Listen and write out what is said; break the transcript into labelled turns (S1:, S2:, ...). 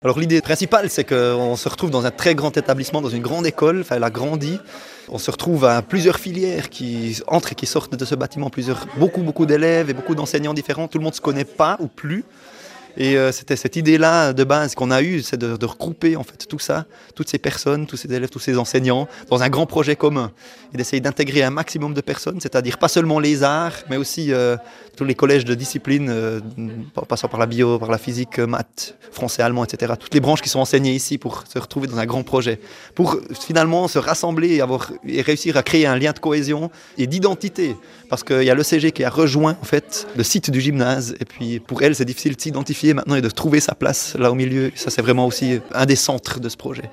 S1: Alors l'idée principale, c'est qu'on se retrouve dans un très grand établissement, dans une grande école, enfin elle a grandi. On se retrouve à plusieurs filières qui entrent et qui sortent de ce bâtiment, beaucoup d'élèves et beaucoup d'enseignants différents. Tout le monde ne se connaît pas ou plus. Et c'était cette idée-là de base qu'on a eue, c'est de regrouper en fait tout ça, toutes ces personnes, tous ces élèves, tous ces enseignants, dans un grand projet commun. Et d'essayer d'intégrer un maximum de personnes, c'est-à-dire pas seulement les arts, mais aussi tous les collèges de disciplines, passant par la bio, par la physique, maths, français, allemand, etc. Toutes les branches qui sont enseignées ici pour se retrouver dans un grand projet. Pour finalement se rassembler et réussir à créer un lien de cohésion et d'identité. Parce qu'il y a l'ECG qui a rejoint en fait, le site du gymnase. Et puis pour elle, c'est difficile de s'identifier maintenant et de trouver sa place là au milieu. Ça, c'est vraiment aussi un des centres de ce projet.